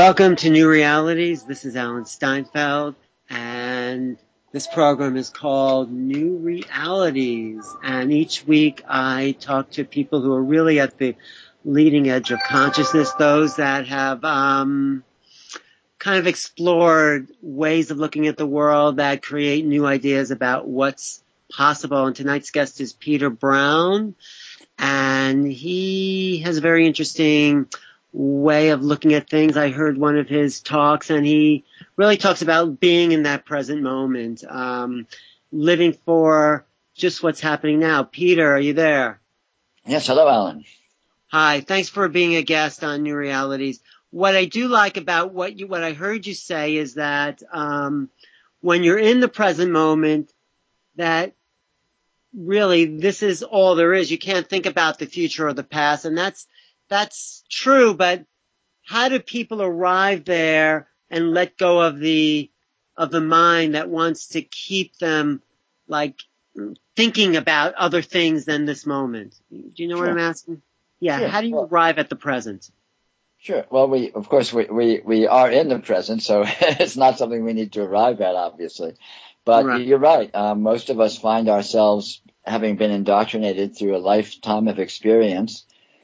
Welcome to New Realities. This is Alan Steinfeld, and this program is called New Realities. And each week I talk to people who are really at the leading edge of consciousness, those that have kind of explored ways of looking at the world that create new ideas about what's possible. And tonight's guest is Peter Brown, and he has a very interesting way of looking at things. I heard one of his talks, and he really talks about being in that present moment, living for just what's happening now. Peter, are you there? Yes, hello, Alan. Hi, thanks for being a guest on New Realities. What I do like about what I heard you say is that when you're in the present moment, that really this is all there is. You can't think about the future or the past, and that's true, but how do people arrive there and let go of the mind that wants to keep them like thinking about other things than this moment? Do you know what I'm asking? Yeah. Sure. How do you arrive at the present? Sure. Well, we are in the present, so it's not something we need to arrive at, obviously. But Right. You're right. Most of us find ourselves having been indoctrinated through a lifetime of experience,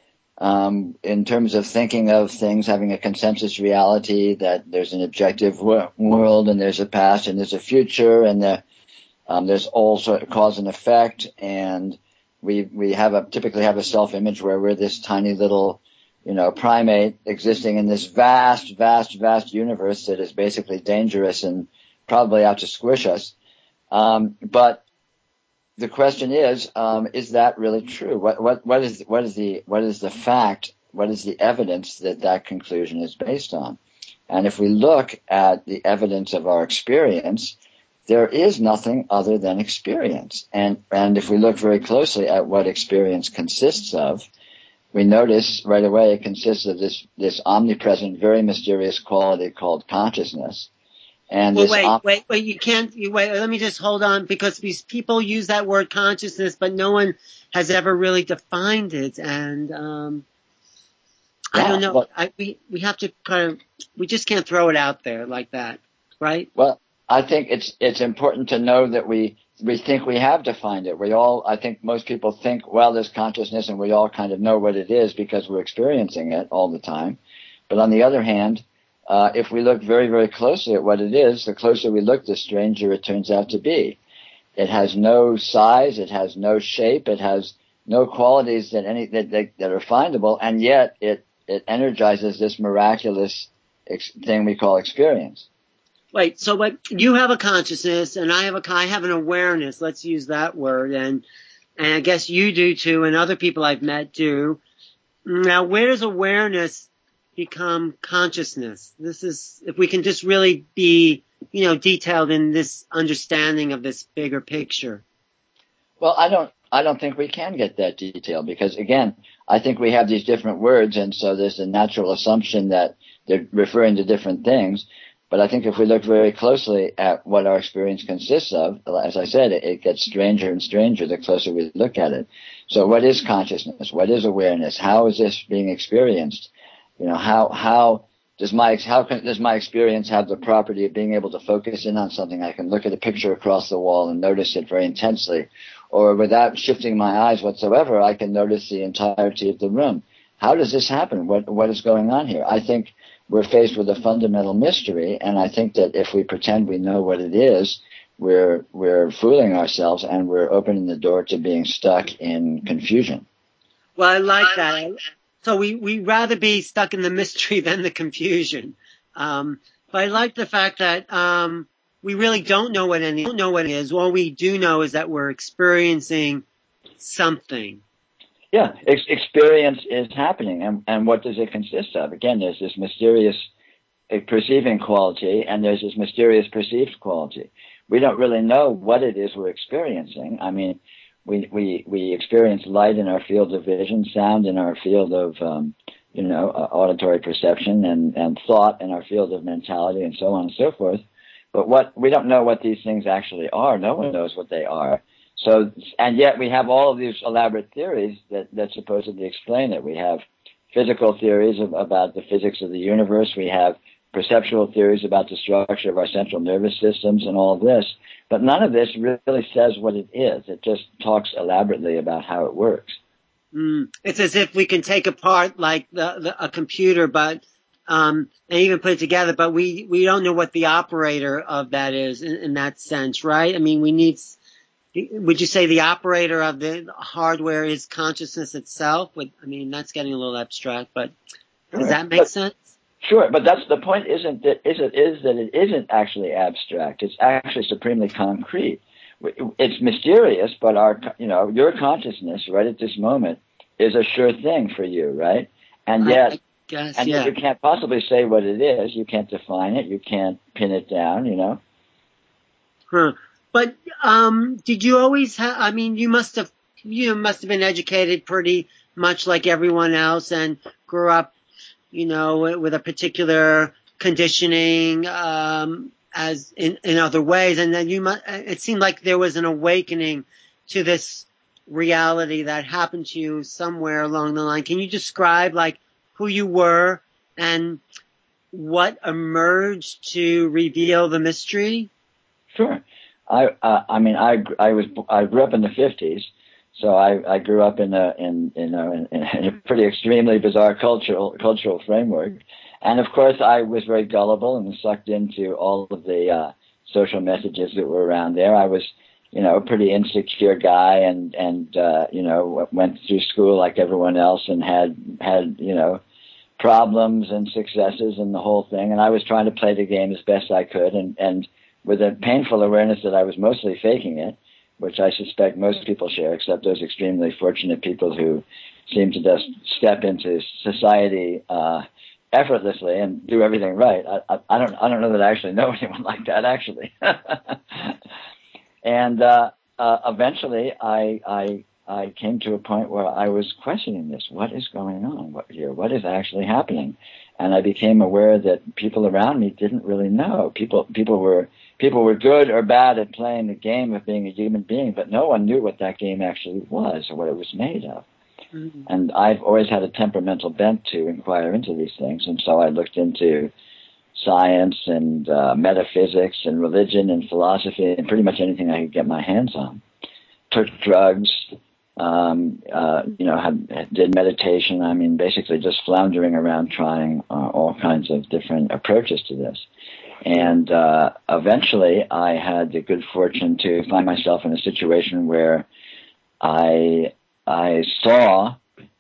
in terms of thinking of things, having a consensus reality that there's an objective world and there's a past and there's a future, and there's all sort of cause and effect, and we typically have a self-image where we're this tiny little, primate existing in this vast universe that is basically dangerous and probably out to squish us. But the question is that really true? What is the fact? What is the evidence that conclusion is based on? And if we look at the evidence of our experience, there is nothing other than experience. And if we look very closely at what experience consists of, we notice right away it consists of this omnipresent, very mysterious quality called consciousness. And wait, you can't, wait, let me just hold on, because these people use that word consciousness, but no one has ever really defined it. And, I don't know. We have to we just can't throw it out there like that, right? Well, I think it's important to know that we think we have defined it. I think most people think, well, there's consciousness and we all kind of know what it is because we're experiencing it all the time. But on the other hand, if we look very, very closely at what it is, the closer we look, the stranger it turns out to be. It has no size, it has no shape, it has no qualities that are findable, and yet it energizes this miraculous thing we call experience. Wait, so you have a consciousness, and I have an awareness. Let's use that word, and I guess you do too, and other people I've met do. Now, where does awareness become consciousness? This is, if we can just really be, detailed in this understanding of this bigger picture. Well, I don't think we can get that detail because, again, I think we have these different words, and so there's a natural assumption that they're referring to different things. But I think if we look very closely at what our experience consists of, as I said, it gets stranger and stranger the closer we look at it. So what is consciousness? What is awareness? How is this being experienced? How does my experience have the property of being able to focus in on something? I can look at a picture across the wall and notice it very intensely, or without shifting my eyes whatsoever, I can notice the entirety of the room. How does this happen? What is going on here? I think we're faced with a fundamental mystery, and I think that if we pretend we know what it is, we're fooling ourselves, and we're opening the door to being stuck in confusion. Well, I like that. So we rather be stuck in the mystery than the confusion. But I like the fact that we really don't know what it is. All we do know is that we're experiencing something. Yeah, experience is happening, and what does it consist of? Again, there's this mysterious perceiving quality, and there's this mysterious perceived quality. We don't really know what it is we're experiencing. I mean, we experience light in our field of vision, sound in our field of auditory perception, and thought in our field of mentality, and so on and so forth. But we don't know what these things actually are. No one knows what they are. So, and yet we have all of these elaborate theories that supposedly explain it. We have physical theories about the physics of the universe. We have perceptual theories about the structure of our central nervous systems and all of this. But none of this really says what it is. It just talks elaborately about how it works. It's as if we can take apart like a computer, but and even put it together, but we don't know what the operator of that is in that sense, right? I mean, would you say the operator of the hardware is consciousness itself? I mean, that's getting a little abstract, but does that make sense? Sure, but that's the point. Is that it isn't actually abstract. It's actually supremely concrete. It's mysterious, but your consciousness right at this moment is a sure thing for you, right? And yet, yet you can't possibly say what it is. You can't define it. You can't pin it down. But did you always have? I mean, you must have been educated pretty much like everyone else, and grew up, with a particular conditioning, as in other ways. And then it seemed like there was an awakening to this reality that happened to you somewhere along the line. Can you describe like who you were and what emerged to reveal the mystery? Sure. I grew up in the 50s. So I grew up in a pretty extremely bizarre cultural framework, and of course I was very gullible and sucked into all of the social messages that were around there. I was, a pretty insecure guy, and went through school like everyone else, and had problems and successes and the whole thing. And I was trying to play the game as best I could, and with a painful awareness that I was mostly faking it, which I suspect most people share, except those extremely fortunate people who seem to just step into society effortlessly and do everything right. I don't know that I actually know anyone like that, actually. And eventually, I came to a point where I was questioning this: what is going on here? What is actually happening? And I became aware that people around me didn't really know. People were good or bad at playing the game of being a human being, but no one knew what that game actually was or what it was made of. Mm-hmm. And I've always had a temperamental bent to inquire into these things, and so I looked into science and metaphysics and religion and philosophy and pretty much anything I could get my hands on. Took drugs, did meditation. I mean, basically just floundering around trying all kinds of different approaches to this. And eventually I had the good fortune to find myself in a situation where I saw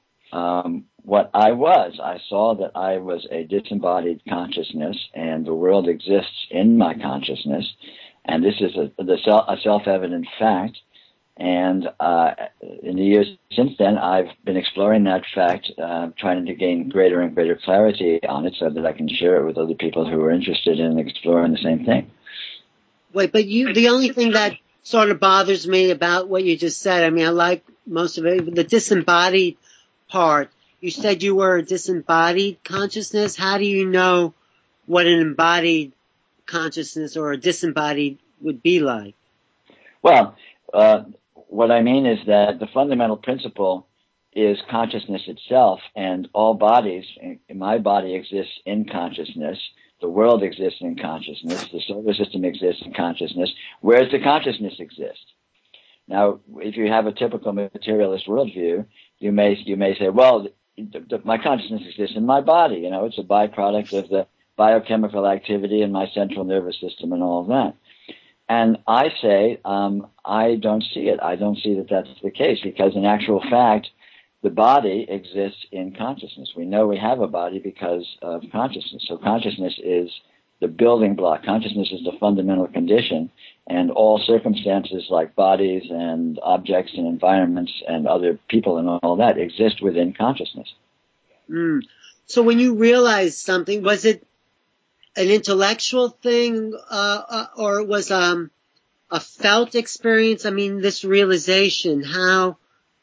what I was. I saw that I was a disembodied consciousness, and the world exists in my consciousness. And this is a self-evident fact. And in the years since then, I've been exploring that fact, trying to gain greater and greater clarity on it so that I can share it with other people who are interested in exploring the same thing. Wait, but the only thing that sort of bothers me about what you just said, I mean, I like most of it, but the disembodied part, you said you were a disembodied consciousness. How do you know what an embodied consciousness or a disembodied would be like? Well, what I mean is that the fundamental principle is consciousness itself, and all bodies, my body exists in consciousness, the world exists in consciousness, the solar system exists in consciousness. Where does the consciousness exist? Now, if you have a typical materialist worldview, you may say, well, my consciousness exists in my body. It's a byproduct of the biochemical activity in my central nervous system and all of that. And I say, I don't see it. I don't see that that's the case, because in actual fact, the body exists in consciousness. We know we have a body because of consciousness. So consciousness is the building block. Consciousness is the fundamental condition, and all circumstances like bodies and objects and environments and other people and all that exist within consciousness. So when you realized something, was it an intellectual thing, or it was a felt experience? I mean, this realization, how?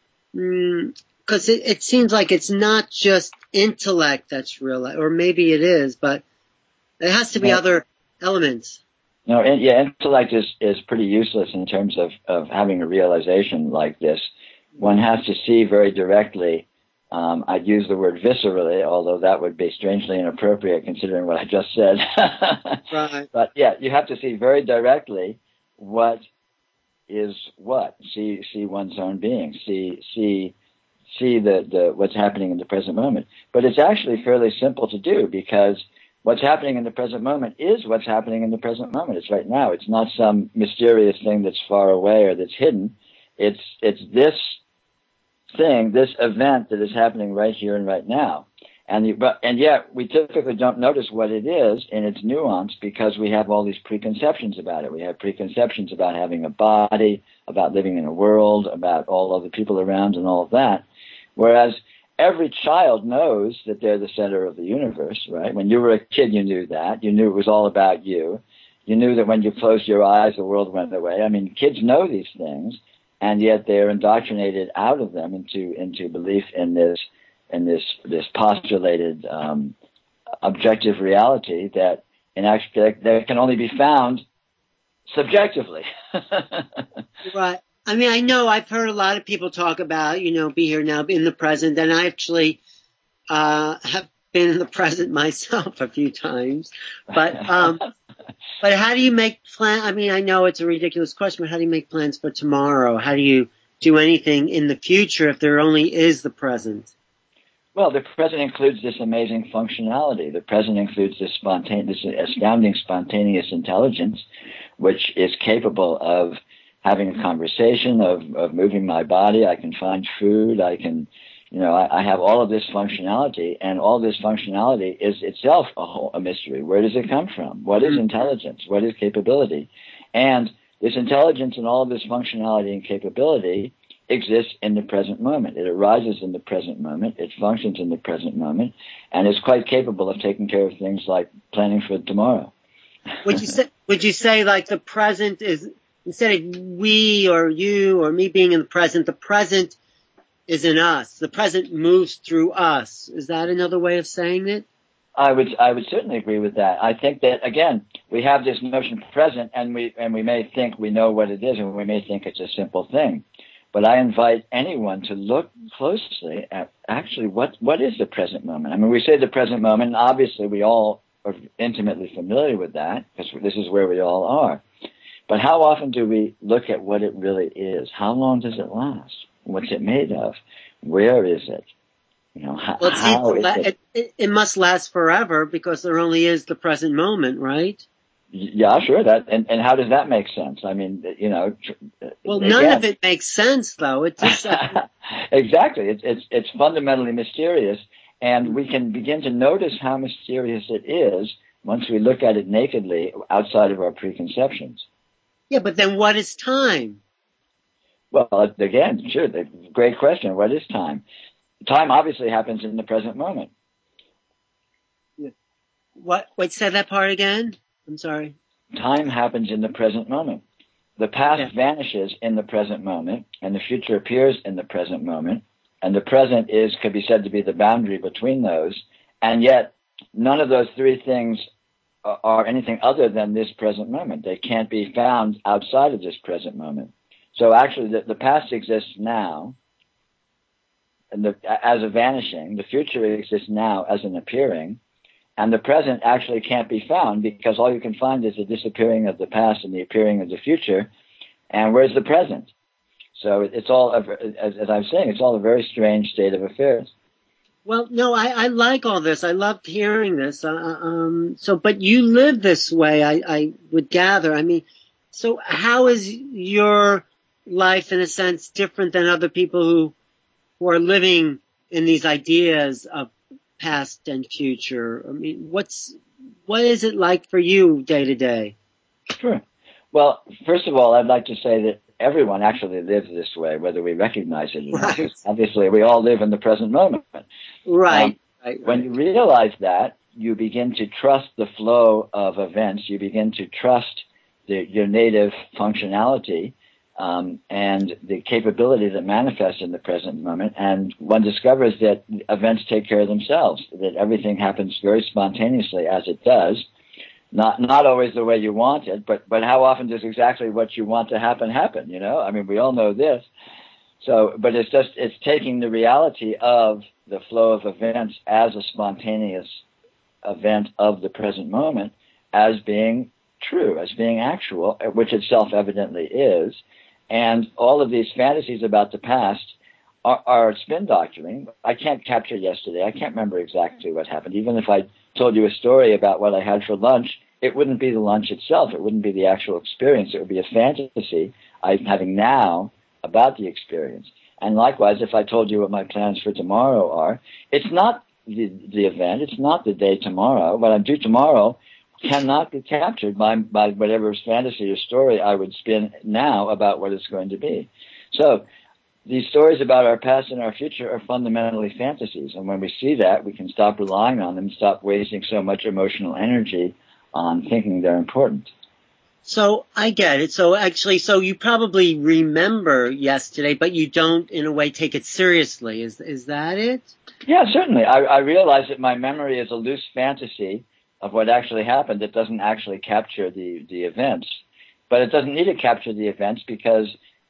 Because it seems like it's not just intellect that's real, or maybe it is, but it has to be other elements. No, intellect is pretty useless in terms of having a realization like this. One has to see very directly I'd use the word viscerally, although that would be strangely inappropriate considering what I just said. Right. But yeah, you have to see very directly what is what. See one's own being. See the what's happening in the present moment. But it's actually fairly simple to do, because what's happening in the present moment is what's happening in the present moment. It's right now. It's not some mysterious thing that's far away or that's hidden. It's this thing, this event that is happening right here and right now. And yet we typically don't notice what it is in its nuance, because we have all these preconceptions about it. We have preconceptions about having a body, about living in a world, about all of the people around and all of that. Whereas every child knows that they're the center of the universe, right? When you were a kid, you knew that. You knew it was all about you. You knew that when you closed your eyes, the world went away. I mean, kids know these things, and yet they're indoctrinated out of them into belief in this postulated objective reality that in actual that can only be found subjectively. Right. I mean, I know I've heard a lot of people talk about, be here now, be in the present, and I actually have been in the present myself a few times. But how do you make plans? I mean, I know it's a ridiculous question, but how do you make plans for tomorrow? How do you do anything in the future if there only is the present? Well, the present includes this amazing functionality. The present includes this astounding spontaneous intelligence, which is capable of having a conversation, of moving my body. I can find food. I can, I have all of this functionality, and all this functionality is itself a mystery. Where does it come from? What is intelligence? What is capability? And this intelligence and all of this functionality and capability exists in the present moment. It arises in the present moment. It functions in the present moment, and is quite capable of taking care of things like planning for tomorrow. Would you say like the present is, instead of we or you or me being in the present is in us. The present moves through us. Is that another way of saying it? I would certainly agree with that. I think that, again, we have this notion present, and we may think we know what it is, and we may think it's a simple thing. But I invite anyone to look closely at actually what is the present moment. I mean, we say the present moment, and obviously we all are intimately familiar with that, because this is where we all are. But how often do we look at what it really is? How long does it last? What's it made of? Where is it? It must last forever, because there only is the present moment, right? Yeah, sure. And how does that make sense? I mean, Well, none of it makes sense, though. It's just exactly. It's fundamentally mysterious, and we can begin to notice how mysterious it is once we look at it nakedly outside of our preconceptions. Yeah, but then what is time? Well, again, sure. Great question. What is time? Time obviously happens in the present moment. Yeah. What? Wait, say that part again. I'm sorry. Time happens in the present moment. The past vanishes in the present moment, and the future appears in the present moment, and the present could be said to be the boundary between those, and yet none of those three things are anything other than this present moment. They can't be found outside of this present moment. So actually the past exists now and as a vanishing, the future exists now as an appearing, and the present actually can't be found, because all you can find is the disappearing of the past and the appearing of the future. And where's the present? So it's all, as I'm saying, it's all a very strange state of affairs. Well, no, I like all this. I loved hearing this. But you live this way, I would gather. I mean, so how is your life, in a sense, different than other people who are living in these ideas of past and future? I mean, what is it like for you day to day? Sure. Well, first of all, I'd like to say that everyone actually lives this way, whether we recognize it or not. Right. Obviously, we all live in the present moment. Right. When you realize that, you begin to trust the flow of events. You begin to trust your native functionality and the capability that manifests in the present moment. And one discovers that events take care of themselves, that everything happens very spontaneously as it does. Not always the way you want it, but how often does exactly what you want to happen? I mean, we all know this. So, but it's taking the reality of the flow of events as a spontaneous event of the present moment as being true, as being actual, which it self-evidently is. And all of these fantasies about the past are spin doctoring. I can't capture yesterday. I can't remember exactly what happened. Even if I told you a story about what I had for lunch, it wouldn't be the lunch itself. It wouldn't be the actual experience. It would be a fantasy I'm having now about the experience. And likewise, if I told you what my plans for tomorrow are, it's not the event. It's not the day tomorrow. What I do tomorrow cannot be captured by whatever fantasy or story I would spin now about what it's going to be. So these stories about our past and our future are fundamentally fantasies. And when we see that, we can stop relying on them, stop wasting so much emotional energy on thinking they're important. So I get it. So actually, so you probably remember yesterday, but you don't, in a way, take it seriously. Is that it? Yeah, certainly. I realize that my memory is a loose fantasy of what actually happened. It doesn't actually capture the events, but it doesn't need to capture the events because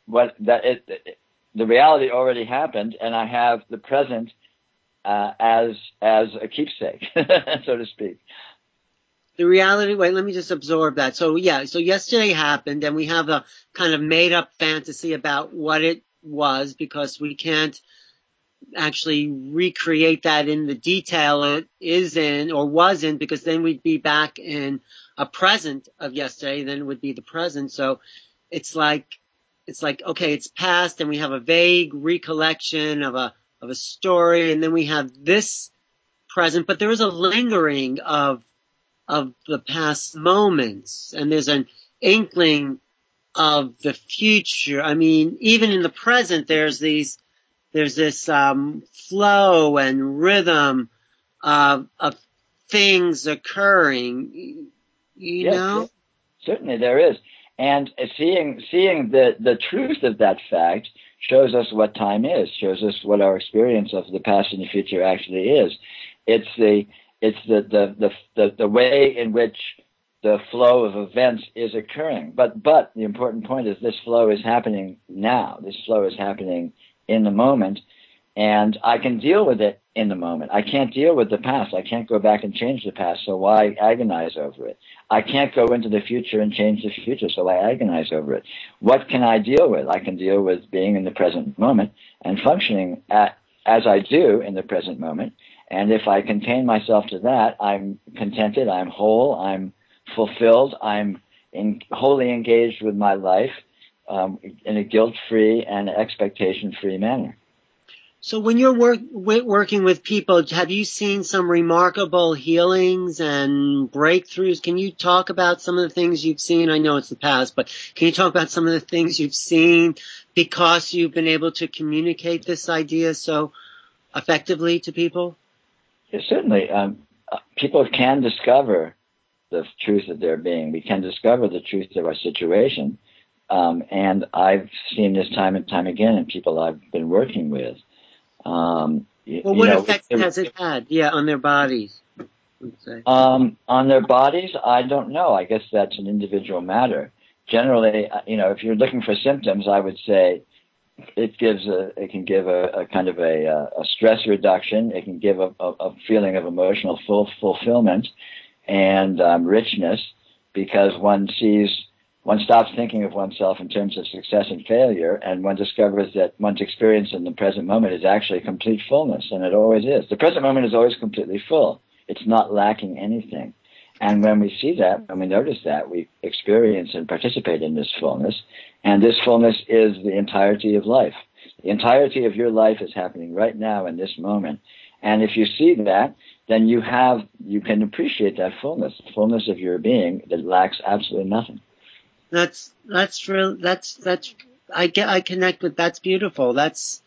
the reality already happened, and I have the present as a keepsake, so to speak. The reality, wait, let me just absorb that. So yeah, so yesterday happened and we have a kind of made up fantasy about what it was because we can't actually recreate that in the detail it is in or was in because then we'd be back in a present of yesterday, then it would be the present. So it's like, okay, it's past and we have a vague recollection of a story and then we have this present, but there is a lingering of the past moments, and there's an inkling of the future. I mean, even in the present, there's this flow and rhythm of things occurring. You know? Certainly there is. And seeing the truth of that fact shows us what time is, shows us what our experience of the past and the future actually is. It's the way in which the flow of events is occurring. But the important point is this flow is happening now. This flow is happening in the moment, and I can deal with it in the moment. I can't deal with the past. I can't go back and change the past, so why agonize over it? I can't go into the future and change the future, so why agonize over it? What can I deal with? I can deal with being in the present moment and functioning as I do in the present moment. And if I contain myself to that, I'm contented, I'm whole, I'm fulfilled, I'm wholly engaged with my life in a guilt-free and expectation-free manner. So when you're working with people, have you seen some remarkable healings and breakthroughs? Can you talk about some of the things you've seen? I know it's the past, but can you talk about some of the things you've seen because you've been able to communicate this idea so effectively to people? Yes, certainly. People can discover the truth of their being. We can discover the truth of our situation. And I've seen this time and time again in people I've been working with. What effect has it had? Yeah, on their bodies. On their bodies, I don't know. I guess that's an individual matter. Generally, if you're looking for symptoms, I would say it can give a kind of a stress reduction. It can give a feeling of emotional fulfillment and richness because one stops thinking of oneself in terms of success and failure, and one discovers that one's experience in the present moment is actually complete fullness, and it always is. The present moment is always completely full. It's not lacking anything. And when we see that, when we notice that, we experience and participate in this fullness, and this fullness is the entirety of life. The entirety of your life is happening right now in this moment. And if you see that, then you can appreciate that fullness, the fullness of your being that lacks absolutely nothing. That's real. I connect with. That's beautiful. It's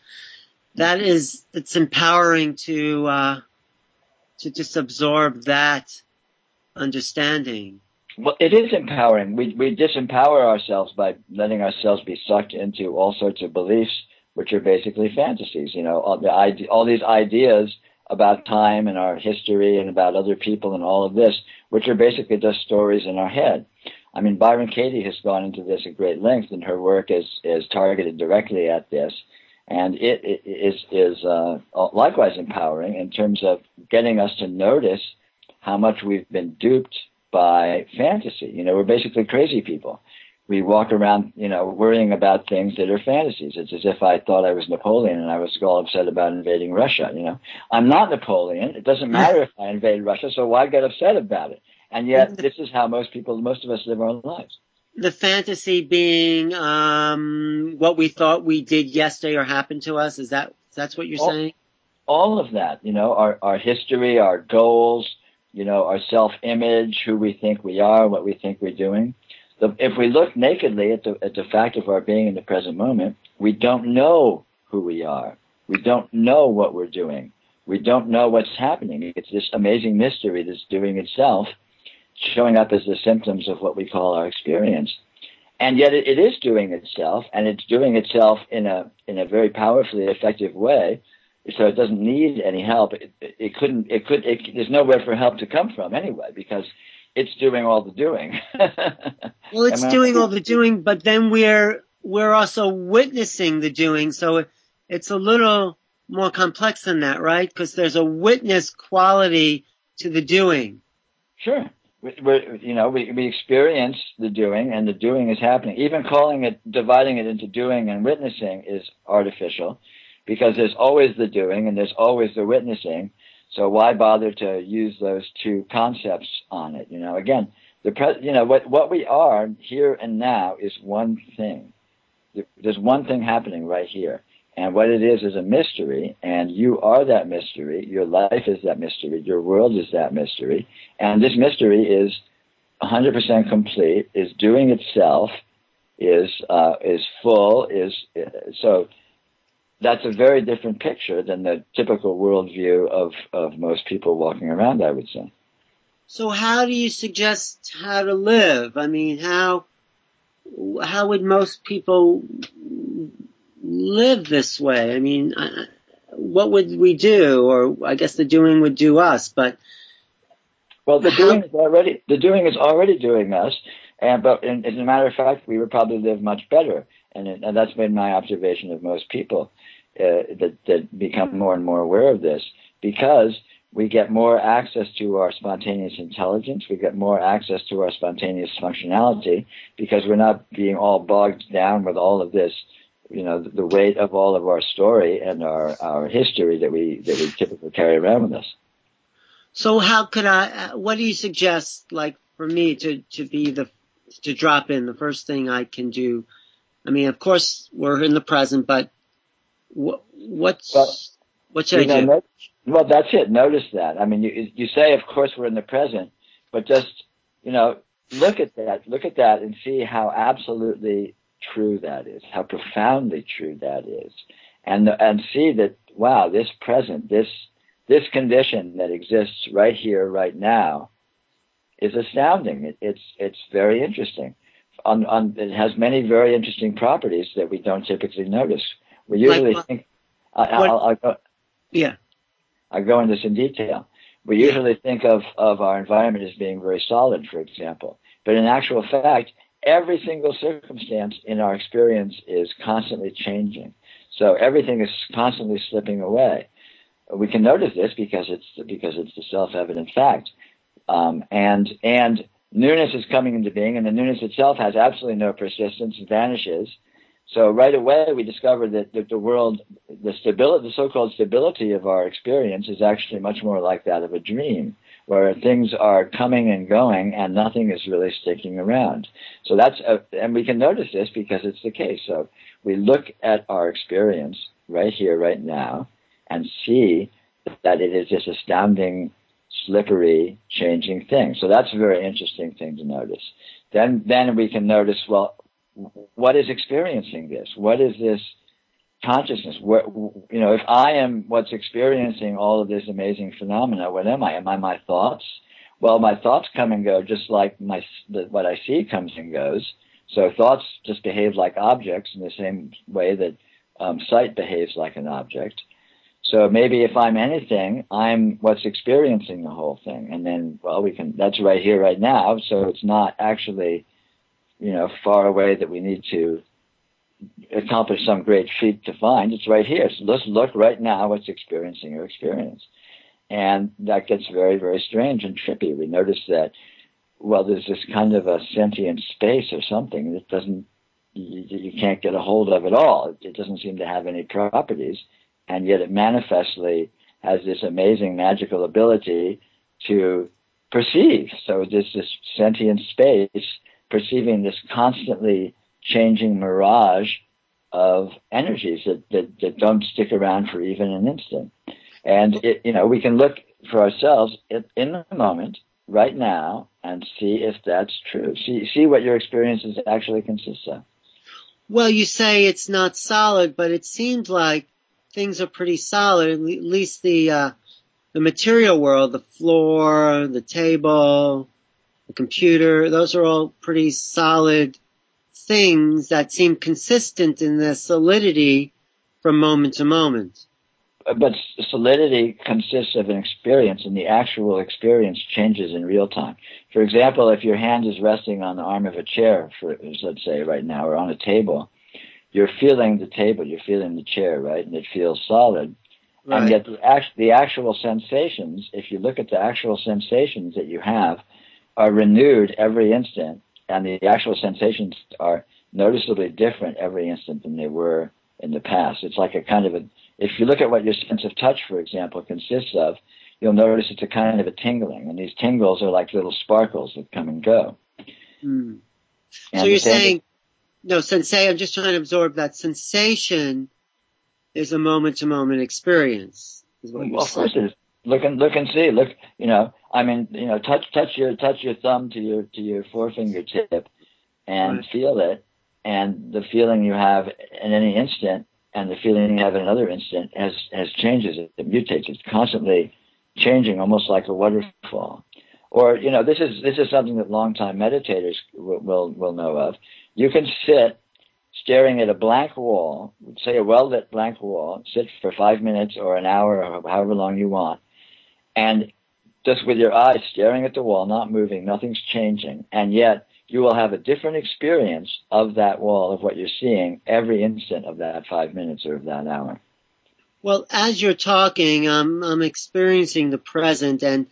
empowering to just absorb that understanding. Well, it is empowering. We disempower ourselves by letting ourselves be sucked into all sorts of beliefs, which are basically fantasies. All these ideas about time and our history and about other people and all of this, which are basically just stories in our head. I mean, Byron Katie has gone into this at great length, and her work is targeted directly at this. And it is likewise empowering in terms of getting us to notice how much we've been duped by fantasy. We're basically crazy people. We walk around, worrying about things that are fantasies. It's as if I thought I was Napoleon and I was all upset about invading Russia. I'm not Napoleon. It doesn't matter if I invade Russia, so why get upset about it? And yet, this is how most of us live our lives. The fantasy being what we thought we did yesterday or happened to us. That's what you're saying? All of that, our history, our goals, our self-image, who we think we are, what we think we're doing. If we look nakedly at the fact of our being in the present moment, we don't know who we are. We don't know what we're doing. We don't know what's happening. It's this amazing mystery that's doing itself, showing up as the symptoms of what we call our experience. And yet it is doing itself, and it's doing itself in a very powerfully effective way. So it doesn't need any help. There's nowhere for help to come from anyway, because it's doing all the doing. Well, it's doing all the doing, but then we're also witnessing the doing. So it's a little more complex than that, right? Because there's a witness quality to the doing. Sure. We experience the doing, and the doing is happening. Even dividing it into doing and witnessing is artificial, because there's always the doing and there's always the witnessing. So why bother to use those two concepts on it? Again, what we are here and now is one thing. There's one thing happening right here. And what it is a mystery, and you are that mystery. Your life is that mystery. Your world is that mystery. And this mystery is 100% complete, is doing itself, is full, so that's a very different picture than the typical worldview of most people walking around, I would say. So how do you suggest how to live? I mean, how would most people live this way? I mean, what would we do? Or I guess the doing would do us, but... Well, the doing is already doing us, but as a matter of fact, we would probably live much better. And that's been my observation of most people that become more and more aware of this, because we get more access to our spontaneous intelligence, we get more access to our spontaneous functionality, because we're not being all bogged down with all of this, the weight of all of our story and our history that we typically carry around with us. So what do you suggest, like, for me to drop in the first thing I can do? I mean, of course, we're in the present, but what should I do? Well, that's it. Notice that. I mean, you say, of course, we're in the present, but just, look at that and see how absolutely true that is, how profoundly true that is. And see that, wow, this present, this condition that exists right here, right now, is astounding. It's very interesting. It has many very interesting properties that we don't typically notice. We usually think. I'll go. Yeah. I'll go into this in detail. We usually think of our environment as being very solid, for example. But in actual fact, every single circumstance in our experience is constantly changing. So everything is constantly slipping away. We can notice this because it's the self-evident fact. And newness is coming into being, and the newness itself has absolutely no persistence, it vanishes. So right away we discover that the world, the so-called stability of our experience is actually much more like that of a dream, where things are coming and going and nothing is really sticking around. So and we can notice this because it's the case. So we look at our experience right here, right now, and see that it is this astounding, slippery, changing thing. So that's a very interesting thing to notice. Then we can notice, well, what is experiencing this? What is this consciousness? If I am what's experiencing all of this amazing phenomena, what am I? Am I my thoughts? Well, my thoughts come and go just like what I see comes and goes. So thoughts just behave like objects in the same way that sight behaves like an object. So maybe if I'm anything, I'm what's experiencing the whole thing. And then, well, that's right here, right now. So it's not actually, far away that we need to accomplish some great feat to find. It's right here. So let's look right now what's experiencing your experience. And that gets very, very strange and trippy. We notice that, well, there's this kind of a sentient space or something that doesn't, you can't get a hold of at all. It doesn't seem to have any properties, and yet it manifestly has this amazing magical ability to perceive. So there's this sentient space perceiving this constantly changing mirage of energies that don't stick around for even an instant. And we can look for ourselves in the moment, right now, and see if that's true. See what your experiences actually consist of. Well, you say it's not solid, but it seems like things are pretty solid. At least the material world, the floor, the table, the computer, those are all pretty solid things that seem consistent in their solidity from moment to moment. But solidity consists of an experience, and the actual experience changes in real time. For example, if your hand is resting on the arm of a chair, let's say right now, or on a table, you're feeling the table, you're feeling the chair, right? And it feels solid. Right. And yet the actual sensations, if you look at the actual sensations that you have, are renewed every instant, and the actual sensations are noticeably different every instant than they were in the past. It's like a kind of if you look at what your sense of touch, for example, consists of, you'll notice it's a kind of a tingling, and these tingles are like little sparkles that come and go. Mm. So you're saying, I'm just trying to absorb that sensation is a moment-to-moment experience. Is what you're saying. Of course it is. Look and see. Look, touch your thumb to your forefinger tip, and right. Feel it, and the feeling you have in any instant, and the feeling you have in another instant has changes. It mutates. It's constantly changing, almost like a waterfall. Or this is something that long-time meditators will know of. You can sit staring at a blank wall, say a well-lit blank wall, sit for 5 minutes or an hour or however long you want, and just with your eyes staring at the wall, not moving, nothing's changing, and yet you will have a different experience of that wall, of what you're seeing, every instant of that 5 minutes or of that hour. Well, as you're talking, I'm experiencing the present, and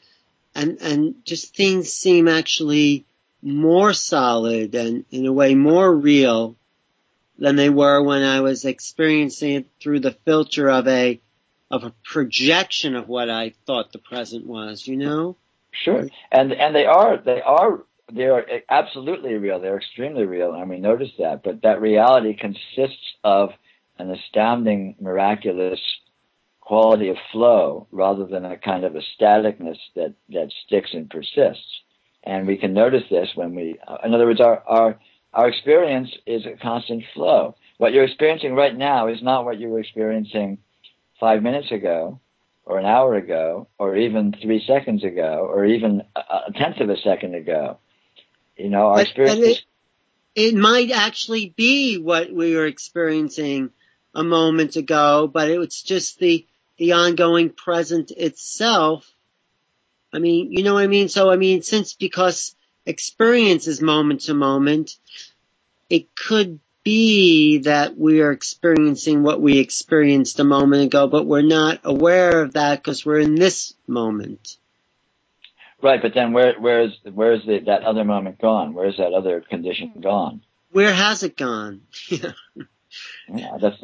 just things seem actually more solid and in a way more real than they were when I was experiencing it through the filter of a projection of what I thought the present was, Sure. And they are absolutely real. They're extremely real, and we notice that. But that reality consists of an astounding, miraculous quality of flow rather than a kind of a staticness that sticks and persists. And we can notice this when in other words, our experience is a constant flow. What you're experiencing right now is not what you were experiencing 5 minutes ago, or an hour ago, or even 3 seconds ago, or even a tenth of a second ago. Our experience. It might actually be what we were experiencing a moment ago, but it's just the ongoing present itself. I mean, you know what I mean? So, because experience is moment to moment, it could be that we are experiencing what we experienced a moment ago, but we're not aware of that because we're in this moment. Right, but then where's that other moment gone? Where's that other condition gone? Where has it gone? Yeah, that's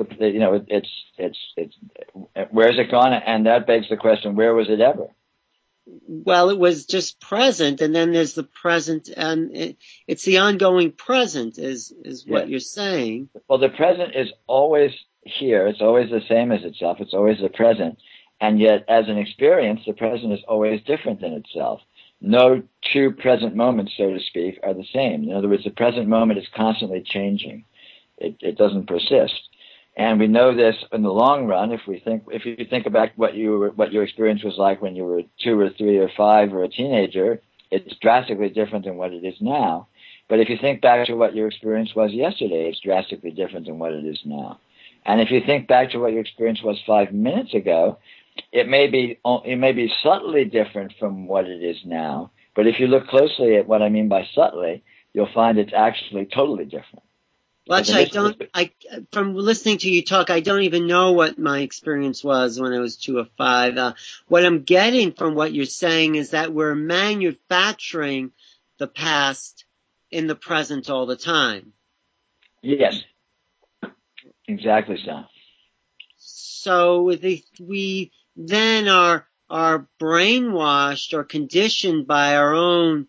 it's where's it gone? And that begs the question: where was it ever? Well, it was just present, and then there's the present, and it's the ongoing present is what you're saying. Well, the present is always here. It's always the same as itself. It's always the present. And yet, as an experience, the present is always different than itself. No two present moments, so to speak, are the same. In other words, the present moment is constantly changing. It doesn't persist. And we know this in the long run. If you think about what your experience was like when you were 2 or 3 or 5 or a teenager, it's drastically different than what it is now. But if you think back to what your experience was yesterday, it's drastically different than what it is now. And if you think back to what your experience was 5 minutes ago, it may be subtly different from what it is now. But if you look closely at what I mean by subtly, you'll find it's actually totally different. Well, actually, from listening to you talk, I don't even know what my experience was when I was 2 or 5. What I'm getting from what you're saying is that we're manufacturing the past in the present all the time. Yes, exactly so. So we then are brainwashed or conditioned by our own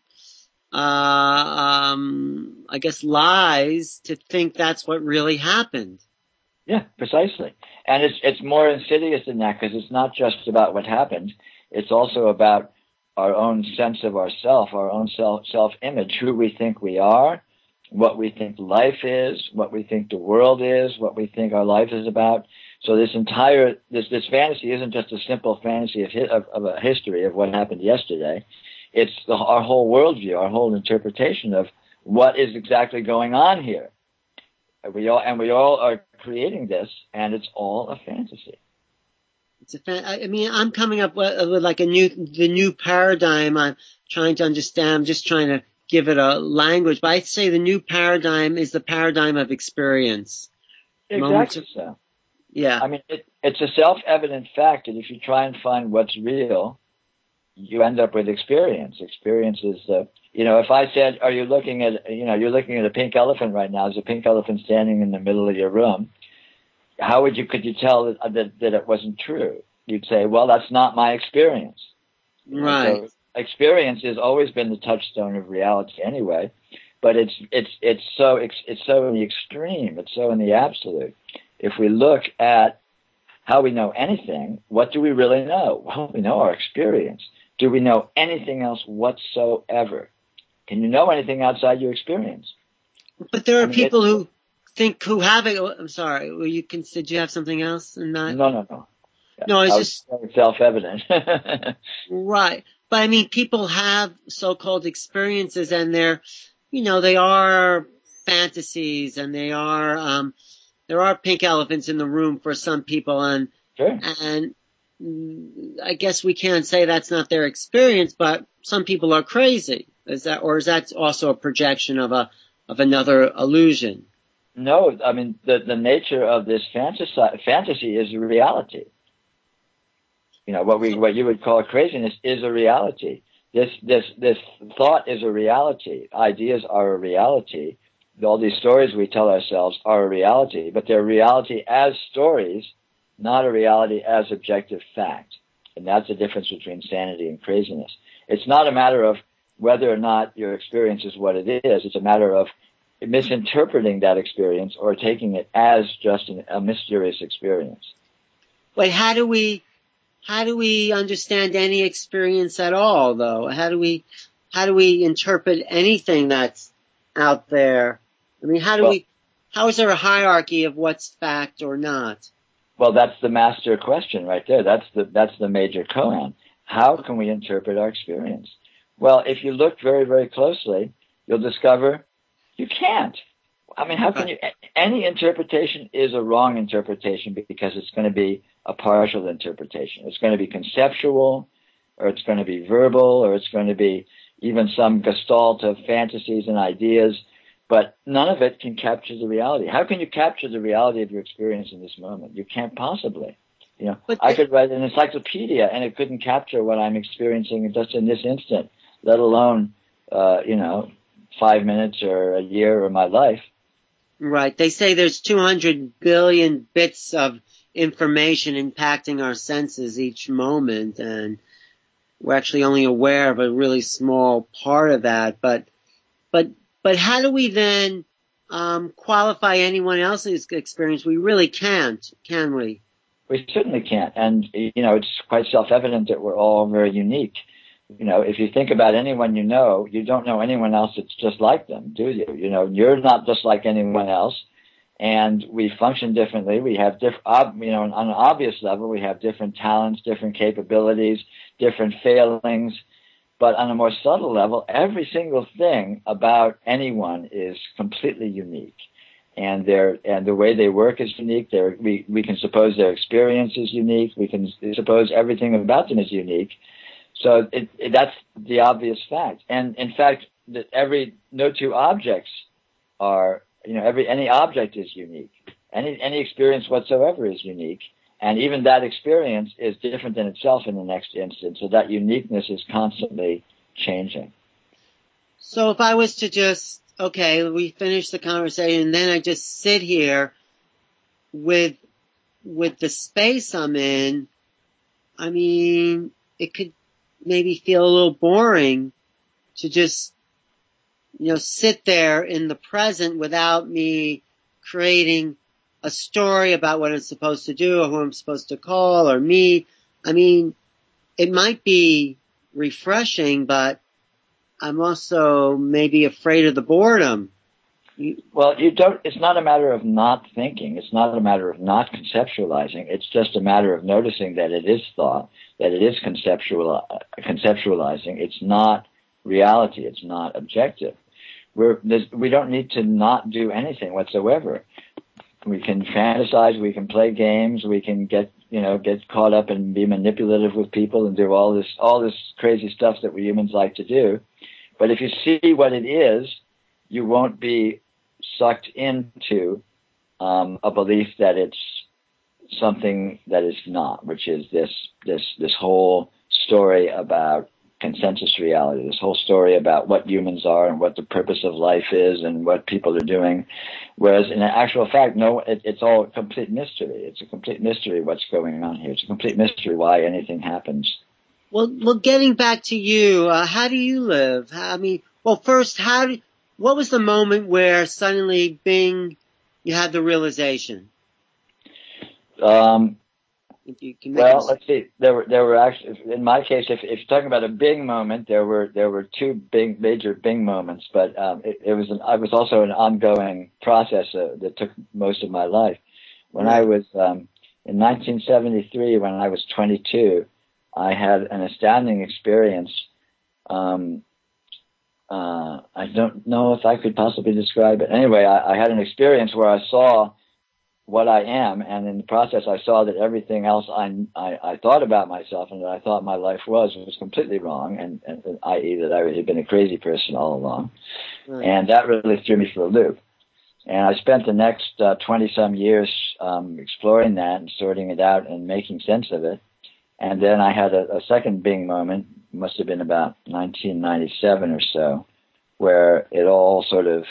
I guess lies to think that's what really happened. Yeah, precisely. And it's more insidious than that, because it's not just about what happened. It's also about our own sense of ourself, our own self-image, who we think we are, what we think life is, what we think the world is, what we think our life is about. So this fantasy isn't just a simple fantasy of a history of what happened yesterday. It's our whole worldview, our whole interpretation of what is exactly going on here. We all are creating this, and it's all a fantasy. I mean, I'm coming up with like the new paradigm. I'm trying to understand. I'm just trying to give it a language. But I'd say the new paradigm is the paradigm of experience. Exactly so. Yeah. I mean, it's a self-evident fact that if you try and find what's real, you end up with experience. Experience is, if I said, are you looking at, you're looking at a pink elephant right now. There's a pink elephant standing in the middle of your room. How could you tell that it wasn't true? You'd say, well, that's not my experience. Right. So experience has always been the touchstone of reality anyway, but it's so in the extreme. It's so in the absolute. If we look at how we know anything, what do we really know? Well, we know our experience. Do we know anything else whatsoever? Can you know anything outside your experience? But there are people who have it. I'm sorry. Well, did you have something else in that? No. No, it's just self-evident. Right. But I mean, people have so-called experiences, and they are fantasies, and there are pink elephants in the room for some people, and sure. And I guess we can't say that's not their experience, but some people are crazy. Is that also a projection of another illusion? No, I mean the nature of this fantasy is a reality. What you would call craziness is a reality. This thought is a reality. Ideas are a reality. All these stories we tell ourselves are a reality, but they're reality as stories, not a reality as objective fact. And that's the difference between sanity and craziness. It's not a matter of whether or not your experience is what it is. It's a matter of misinterpreting that experience or taking it as just a mysterious experience. Wait, how do we understand any experience at all, though? How do we interpret anything that's out there? I mean, how is there a hierarchy of what's fact or not? Well, that's the master question right there. That's the major koan. How can we interpret our experience? Well, if you look very, very closely, you'll discover you can't. I mean, how can you? Any interpretation is a wrong interpretation because it's going to be a partial interpretation. It's going to be conceptual, or it's going to be verbal, or it's going to be even some gestalt of fantasies and ideas, but none of it can capture the reality. How can you capture the reality of your experience in this moment? You can't possibly. I could write an encyclopedia and it couldn't capture what I'm experiencing just in this instant, let alone, 5 minutes or a year or my life. Right. They say there's 200 billion bits of information impacting our senses each moment, and we're actually only aware of a really small part of that. But how do we then qualify anyone else's experience? We really can't, can we? We certainly can't. And, it's quite self-evident that we're all very unique. If you think about anyone you don't know anyone else that's just like them, do you? You're not just like anyone else. And we function differently. We have on an obvious level, we have different talents, different capabilities, different failings. But on a more subtle level, every single thing about anyone is completely unique. And the way they work is unique. We can suppose their experience is unique. We can suppose everything about them is unique. So that's the obvious fact. And in fact, no two objects are any object is unique. Any experience whatsoever is unique. And even that experience is different than itself in the next instant. So that uniqueness is constantly changing. So if I was to just, okay, we finish the conversation and then I just sit here with the space I'm in, I mean, it could maybe feel a little boring to just, sit there in the present without me creating a story about what I'm supposed to do or who I'm supposed to call or meet. I mean, it might be refreshing, but I'm also maybe afraid of the boredom. Well, it's not a matter of not thinking. It's not a matter of not conceptualizing. It's just a matter of noticing that it is thought, that it is conceptualizing. It's not reality. It's not objective. We don't need to not do anything whatsoever. We can fantasize. We can play games. We can get caught up and be manipulative with people and do all this crazy stuff that we humans like to do. But if you see what it is, you won't be sucked into a belief that it's something that is not, which is this whole story about consensus reality, this whole story about what humans are and what the purpose of life is and what people are doing. Whereas in actual fact, it's all a complete mystery. It's a complete mystery what's going on here. It's a complete mystery why anything happens. Well, getting back to you, how do you live? First, what was the moment where suddenly, bing, you had the realization? Let's see. There were actually, in my case, if you're talking about a bing moment, there were two major bing moments, but it was also an ongoing process that took most of my life. When I was in 1973, when I was 22, I had an astounding experience. I don't know if I could possibly describe it. Anyway, I had an experience where I saw what I am, and in the process I saw that everything else I thought about myself and that I thought my life was completely wrong, and i.e. that I had been a crazy person all along. Right. And that really threw me for a loop. And I spent the next 20-some years exploring that and sorting it out and making sense of it. And then I had a second bing moment, must have been about 1997 or so, where it all sort of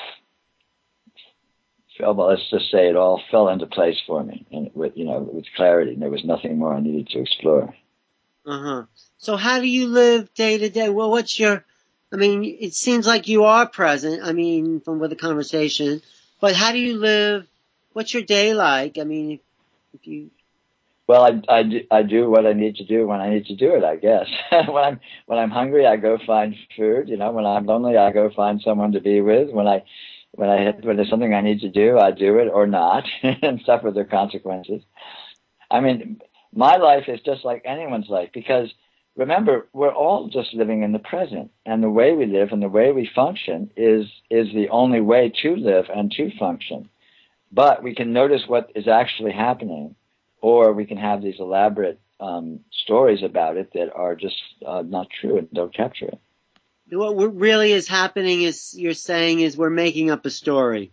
let's just say it all fell into place for me, and with clarity, and there was nothing more I needed to explore. So how do you live day to day? Well, it seems like you are present, from with the conversation, but how do you live? What's your day like? If you... Well, I do what I need to do when I need to do it, I guess. When I'm hungry, I go find food. When I'm lonely, I go find someone to be with. When there's something I need to do, I do it or not and suffer the consequences. My life is just like anyone's life, because remember, we're all just living in the present, and the way we live and the way we function is the only way to live and to function. But we can notice what is actually happening, or we can have these elaborate stories about it that are just not true and don't capture it. What really is happening is, you're saying, is we're making up a story.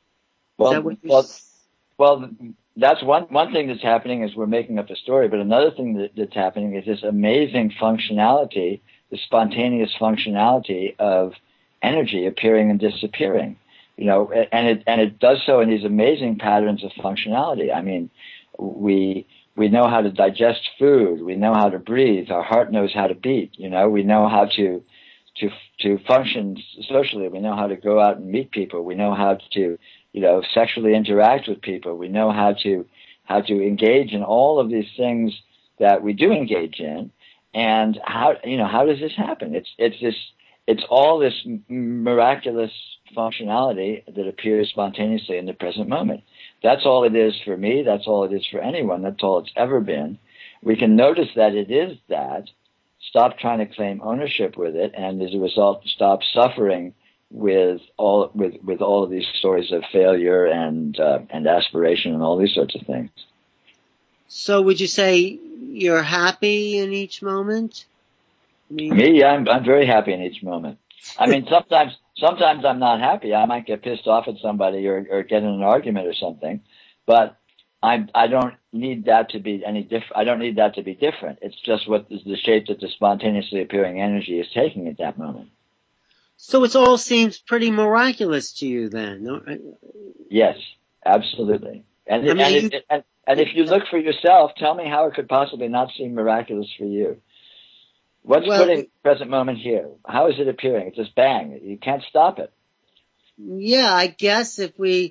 Well, that's one thing that's happening, is we're making up a story. But another thing that's happening is this amazing functionality, the spontaneous functionality of energy appearing and disappearing. And it does so in these amazing patterns of functionality. We know how to digest food. We know how to breathe. Our heart knows how to beat. We know how to function socially. We know how to go out and meet people. We know how to, sexually interact with people. We know how to engage in all of these things that we do engage in. And how does this happen? It's all this miraculous functionality that appears spontaneously in the present moment. That's all it is for me. That's all it is for anyone. That's all it's ever been. We can notice that it is that, stop trying to claim ownership with it, and as a result, stop suffering with all of these stories of failure and aspiration and all these sorts of things. So, would you say you're happy in each moment? Me, I'm very happy in each moment. Sometimes I'm not happy. I might get pissed off at somebody or get in an argument or something, but I don't need that to be any different. I don't need that to be different. It's just what is the shape that the spontaneously appearing energy is taking at that moment. So it all seems pretty miraculous to you then, no? Yes, absolutely. And if you look for yourself, tell me how it could possibly not seem miraculous for you. What's putting the present moment here? How is it appearing? It's just bang. You can't stop it. Yeah, I guess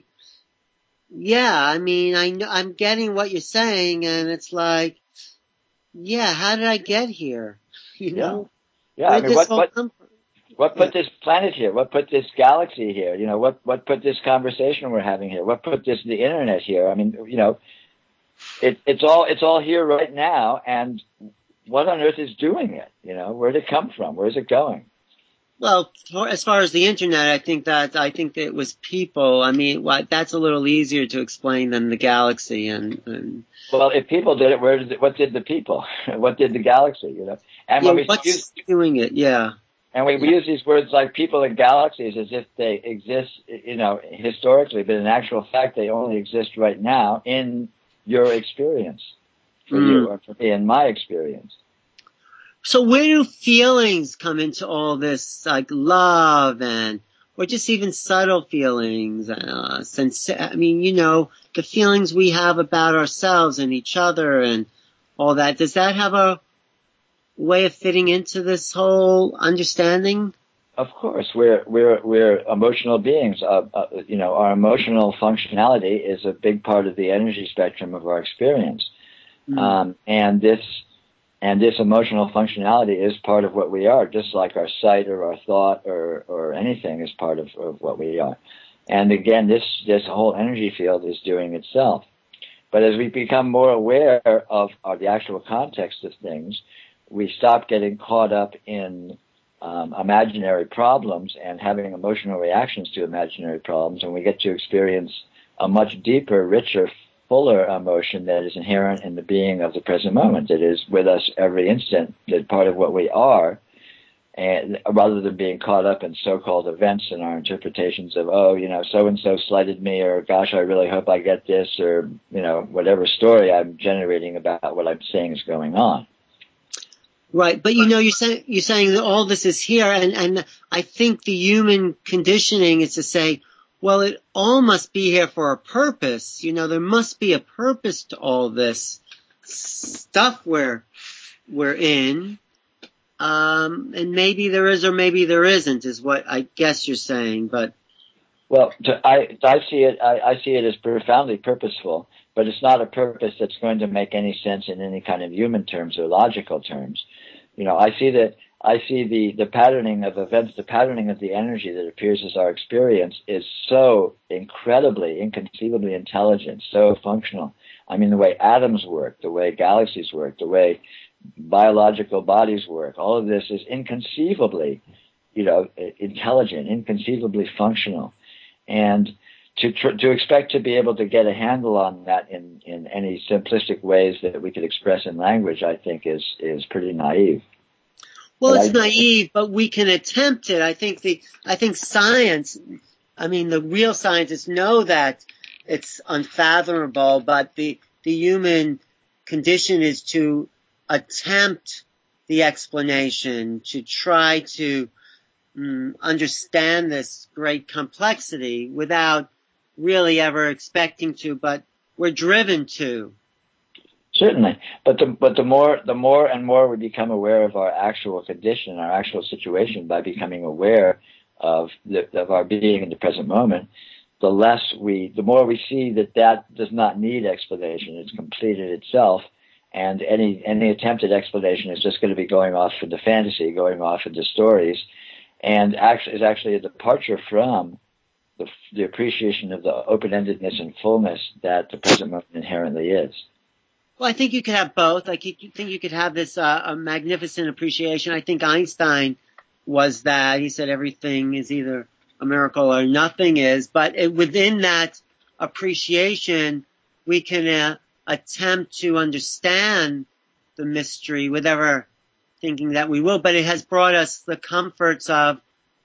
I'm getting what you're saying, and it's like, yeah, how did I get here? You know? Yeah. Where did this all come from? What put this planet here? What put this galaxy here? You know, what put this conversation we're having here? What put the internet here? I mean, you know, it's all here right now, and what on earth is doing it? You know, where did it come from? Where's it going? Well, as far as the internet, I think that it was people. I mean, that's a little easier to explain than the galaxy and. Well, if people did it, what did the people? What did the galaxy? You know, and when we doing it, yeah. And we use these words like people and galaxies as if they exist, you know, historically, but in actual fact, they only exist right now in your experience, for you or for me, in my experience. So where do feelings come into all this, like love or just even subtle feelings? I mean, you know, the feelings we have about ourselves and each other and all that. Does that have a way of fitting into this whole understanding? Of course, we're emotional beings. You know, our emotional functionality is a big part of the energy spectrum of our experience, and this emotional functionality is part of what we are, just like our sight or our thought or anything is part of what we are. And again, this whole energy field is doing itself. But as we become more aware of the actual context of things, we stop getting caught up in imaginary problems and having emotional reactions to imaginary problems, and we get to experience a much deeper, richer, fuller emotion that is inherent in the being of the present moment. It is with us every instant, that part of what we are, and rather than being caught up in so-called events and our interpretations of, oh, you know, so-and-so slighted me, or gosh, I really hope I get this, or, you know, whatever story I'm generating about what I'm saying is going on. Right, but you know, you're saying that all this is here, and I think the human conditioning is to say, well, it all must be here for a purpose. You know, there must be a purpose to all this stuff we're in, and maybe there is or maybe there isn't, is what I guess you're saying. But well, I see it as profoundly purposeful, but it's not a purpose that's going to make any sense in any kind of human terms or logical terms. You know, I see the patterning of events, the patterning of the energy that appears as our experience is so incredibly, inconceivably intelligent, so functional. I mean, the way atoms work, the way galaxies work, the way biological bodies work, all of this is inconceivably, you know, intelligent, inconceivably functional. And to expect to be able to get a handle on that in any simplistic ways that we could express in language, I think is pretty naive. Well, it's naive, but we can attempt it. I think science, I mean, the real scientists know that it's unfathomable, but the human condition is to attempt the explanation, to try to understand this great complexity without really ever expecting to, but we're driven to. Certainly, but the more and more we become aware of our actual condition, our actual situation, by becoming aware of our being in the present moment, the more we see that does not need explanation. It's completed itself, and any attempted explanation is just going to be going off into fantasy, going off into stories, and is actually a departure from the appreciation of the open-endedness and fullness that the present moment inherently is. Well, I think you could have both. Like, you think you could have this a magnificent appreciation. I think Einstein was that. He said everything is either a miracle or nothing is. But within that appreciation, we can attempt to understand the mystery without ever thinking that we will. But it has brought us the comforts of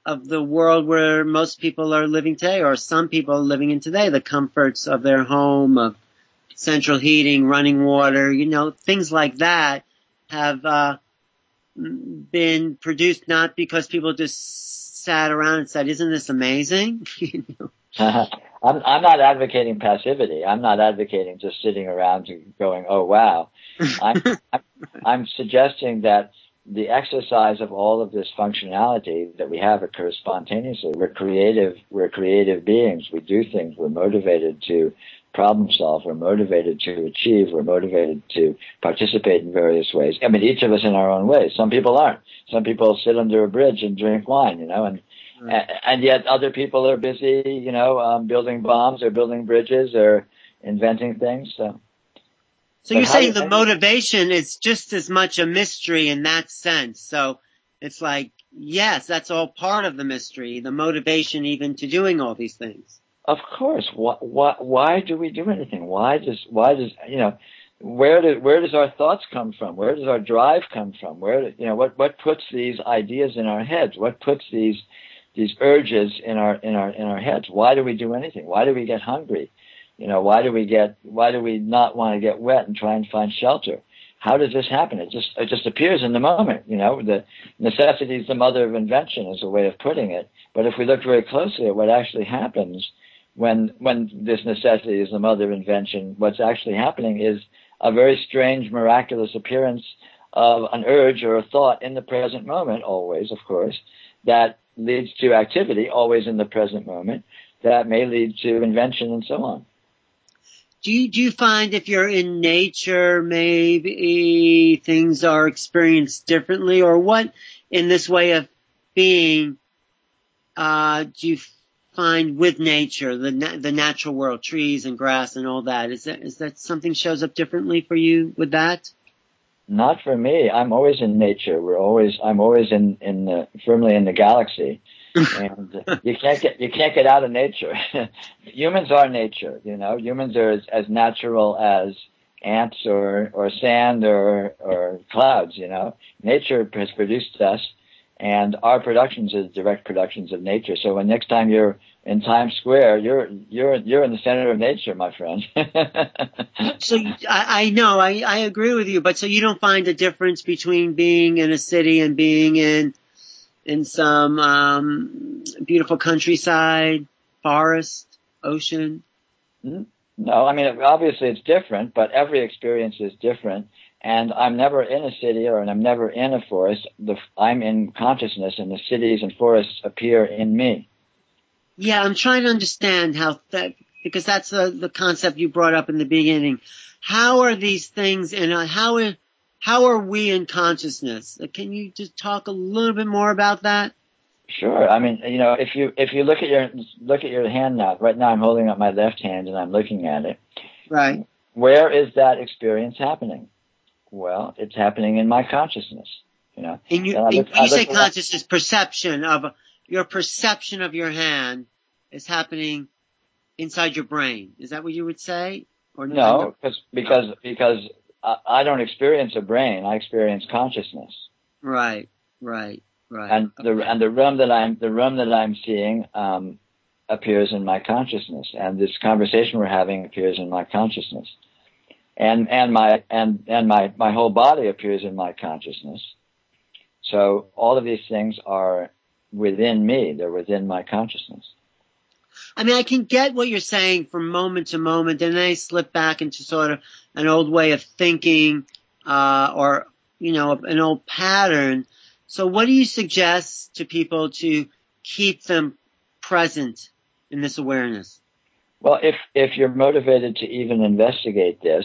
of the world where most people are living today, or some people are living in today, the comforts of their home, of central heating, running water, things like that have been produced not because people just sat around and said, isn't this amazing? I'm not advocating passivity. I'm not advocating just sitting around and going, oh, wow. I'm suggesting that the exercise of all of this functionality that we have occurs spontaneously. We're creative beings. We do things. We're motivated to problem solve. We're motivated to achieve. We're motivated to participate in various ways. I mean, each of us in our own ways. Some people aren't. Some people sit under a bridge and drink wine, and yet other people are busy, building bombs or building bridges or inventing things. So you're saying the motivation is just as much a mystery in that sense. So it's like, yes, that's all part of the mystery, the motivation even to doing all these things. Of course. Why do we do anything? Where does our thoughts come from? Where does our drive come from? What puts these ideas in our heads? What puts these urges in our heads? Why do we do anything? Why do we get hungry? Why do we not want to get wet and try and find shelter? How does this happen? It just appears in the moment. The necessity is the mother of invention is a way of putting it. But if we look very closely at what actually happens when this necessity is the mother of invention, what's actually happening is a very strange, miraculous appearance of an urge or a thought in the present moment, always, of course, that leads to activity, always in the present moment, that may lead to invention and so on. Do you find if you're in nature, maybe things are experienced differently, or what in this way of being do you find with nature, the natural world, trees and grass and all that? Is that something shows up differently for you with that? Not for me. I'm always in nature. I'm always firmly in the galaxy. And you can't get out of nature. Humans are nature, Humans are as natural as ants or sand or clouds, Nature has produced us, and our productions are direct productions of nature. So when next time you're in Times Square, you're in the center of nature, my friend. So I know, I agree with you, but so you don't find a difference between being in a city and being in some beautiful countryside, forest, ocean? No, I mean, obviously it's different, but every experience is different. And I'm never in a city and I'm never in a forest. I'm in consciousness, and the cities and forests appear in me. Yeah, I'm trying to understand because that's the concept you brought up in the beginning. How are these things how are we in consciousness? Can you just talk a little bit more about that? Sure. I mean, if you look at your hand now, right now I'm holding up my left hand and I'm looking at it. Right. Where is that experience happening? Well, it's happening in my consciousness. And you say consciousness, your perception of your hand is happening inside your brain. Is that what you would say? Or no? Because I don't experience a brain. I experience consciousness. Right. And the room that I'm seeing appears in my consciousness, and this conversation we're having appears in my consciousness, and my whole body appears in my consciousness. So all of these things are within me. They're within my consciousness. I mean, I can get what you're saying from moment to moment, and then I slip back into sort of an old way of thinking, or an old pattern. So what do you suggest to people to keep them present in this awareness? Well, if you're motivated to even investigate this,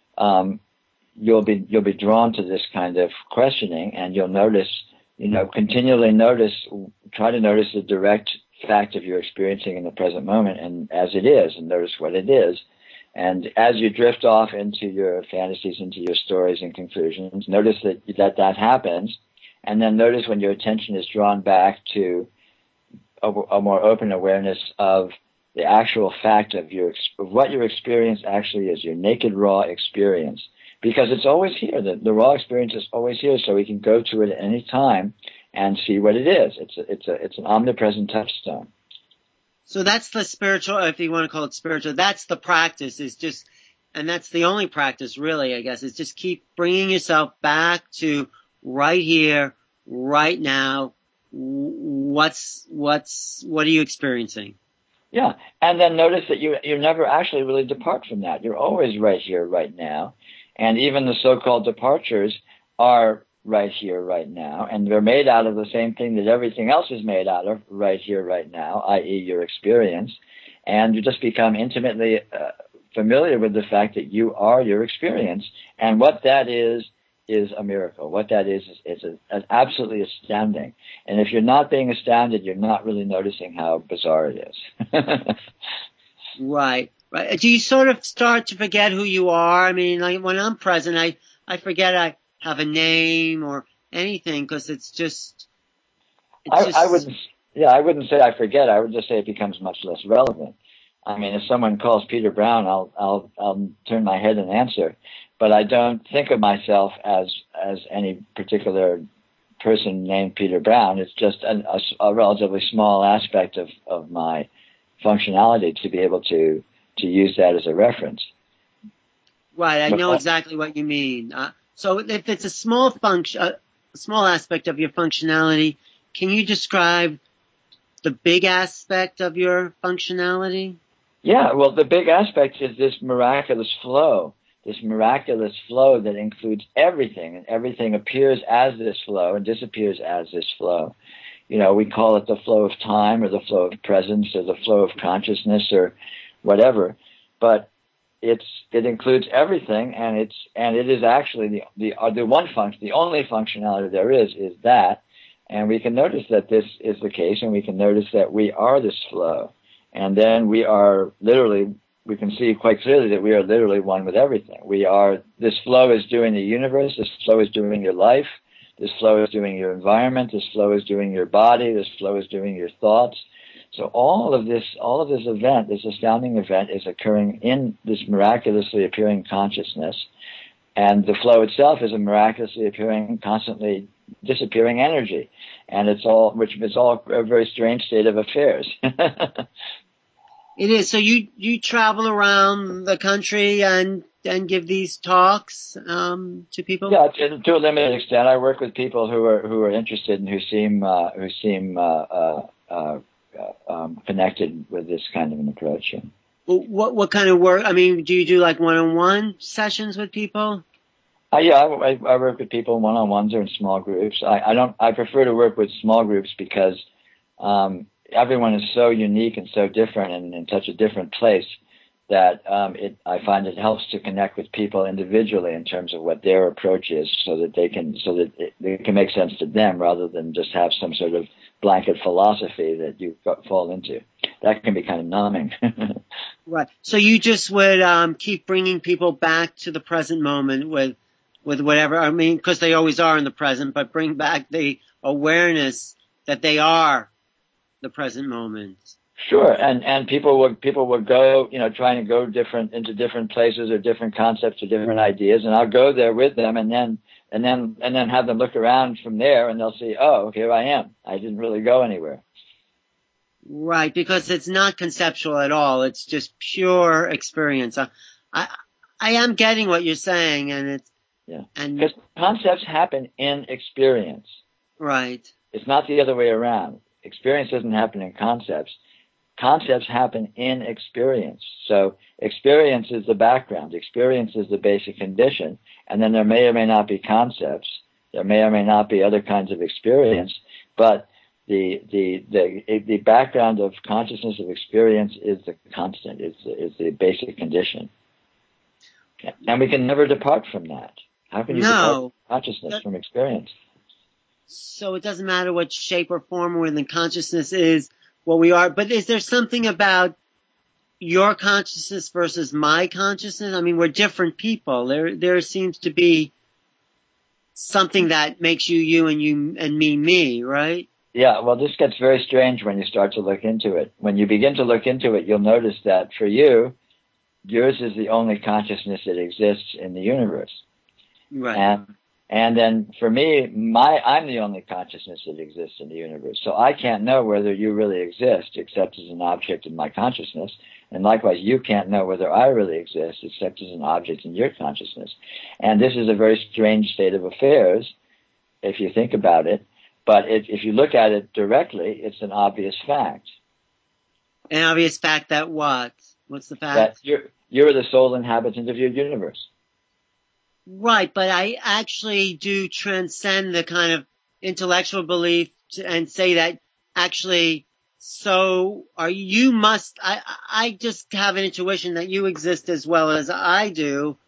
you'll be drawn to this kind of questioning, and you'll notice, continually try to notice the direct fact of your experiencing in the present moment, and as it is, and notice what it is. And as you drift off into your fantasies, into your stories and conclusions, notice that happens. And then notice when your attention is drawn back to a more open awareness of the actual fact of what your experience actually is, your naked, raw experience. Because it's always here. The raw experience is always here, so we can go to it at any time and see what it is. It's an omnipresent touchstone. So that's the spiritual, if you want to call it spiritual, that's the practice, is just, and that's the only practice really, I guess, is just keep bringing yourself back to right here, right now. What are you experiencing? Yeah, and then notice that you never actually really depart from that. You're always right here, right now. And even the so-called departures are right here, right now, and they're made out of the same thing that everything else is made out of, right here, right now, i.e. your experience. And you just become intimately familiar with the fact that you are your experience. And what that is a miracle. What that is absolutely astounding. And if you're not being astounded, you're not really noticing how bizarre it is. Right. Do you sort of start to forget who you are? I mean, like when I'm present, I forget I have a name or anything, because it's just. I wouldn't say I forget. I would just say it becomes much less relevant. I mean, if someone calls Peter Brown, I'll turn my head and answer, but I don't think of myself as any particular person named Peter Brown. It's just a relatively small aspect of my functionality to be able to use that as a reference. Right, I know exactly what you mean. So if it's a small small aspect of your functionality, can you describe the big aspect of your functionality? Yeah, well, the big aspect is this miraculous flow that includes everything, and everything appears as this flow and disappears as this flow. You know, we call it the flow of time or the flow of presence or the flow of consciousness or whatever, but it includes everything, and it is actually the one function, the only functionality there is that, and we can notice that this is the case, and we can notice that we are this flow, and then we can see quite clearly that we are literally one with everything. This flow is doing the universe, this flow is doing your life, this flow is doing your environment, this flow is doing your body, this flow is doing your thoughts. So all of this event, this astounding event, is occurring in this miraculously appearing consciousness, and the flow itself is a miraculously appearing, constantly disappearing energy, and it's all a very strange state of affairs. It is. So you travel around the country and give these talks to people? Yeah, to a limited extent. I work with people who are interested and who seem connected with this kind of an approach. Well, what kind of work? I mean, do you do like one-on-one sessions with people? Yeah, I work with people one-on-ones or in small groups. I prefer to work with small groups because everyone is so unique and so different and in such a different place that I find it helps to connect with people individually in terms of what their approach is, so that it can make sense to them rather than just have some sort of blanket philosophy that you fall into. That can be kind of numbing. Right. So you just would keep bringing people back to the present moment with whatever. I mean, because they always are in the present, but bring back the awareness that they are the present moment. Sure, and people would go, trying to go into different places or different concepts or different ideas, and I'll go there with them, and then have them look around from there, and they'll see, oh, here I am. I didn't really go anywhere. Right, because it's not conceptual at all. It's just pure experience. I am getting what you're saying, and because concepts happen in experience. Right. It's not the other way around. Experience doesn't happen in concepts. Concepts happen in experience. So experience is the background. Experience is the basic condition. And then there may or may not be concepts. There may or may not be other kinds of experience. But the background of consciousness of experience is the constant, is the basic condition. And we can never depart from that. How can you depart from consciousness from experience? So it doesn't matter what shape or form within consciousness is what we are. But is there something about your consciousness versus my consciousness? I mean, we're different people. There seems to be something that makes you and me, right? Yeah, well, this gets very strange when you start to look into it. When you begin to look into it, you'll notice that for you, yours is the only consciousness that exists in the universe. Right. And then for me, I'm the only consciousness that exists in the universe. So I can't know whether you really exist except as an object in my consciousness. And likewise, you can't know whether I really exist except as an object in your consciousness. And this is a very strange state of affairs, if you think about it. But if you look at it directly, it's an obvious fact. An obvious fact that what? What's the fact? That you're the sole inhabitant of your universe. Right, but I actually do transcend the kind of intellectual belief and say that actually, I just have an intuition that you exist as well as I do